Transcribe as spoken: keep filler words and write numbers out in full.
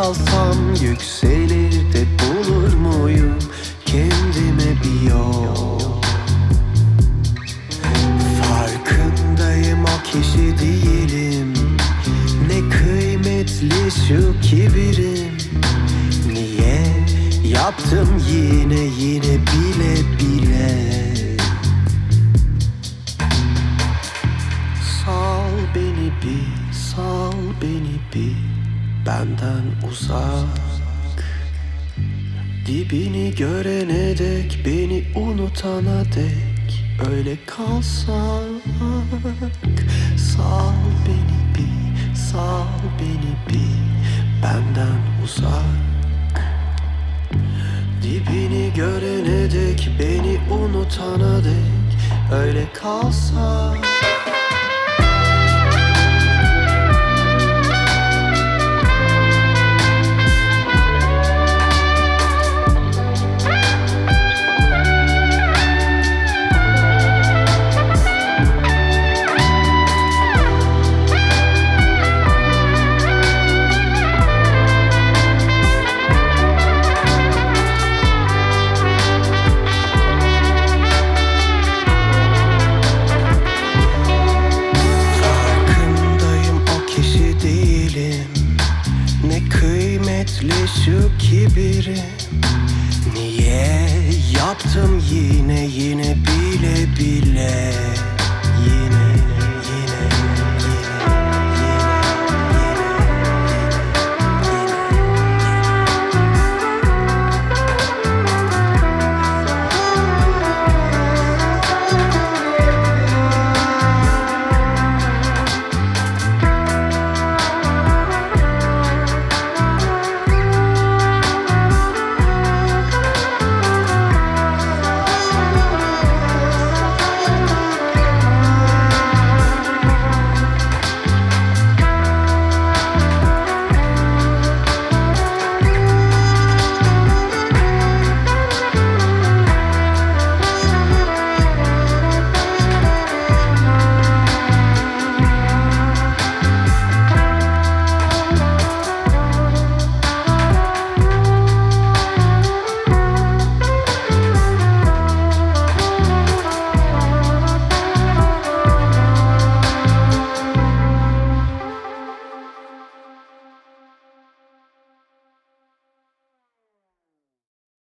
kalsam yükselir de bulur muyum kendime bir yol? Farkındayım o kişi değilim. Ne kıymetli şu kibirim. Niye yaptım yine yine bile bile? Sal beni bir, sal beni bir benden uzak. Dibini görene dek, beni unutana dek öyle kalsak. Sal beni bir, sal beni bir benden uzak. Dibini görene dek, beni unutana dek öyle kalsak. Ne kıymetli şu kibirim. Niye yaptım yine yine bile bile yine?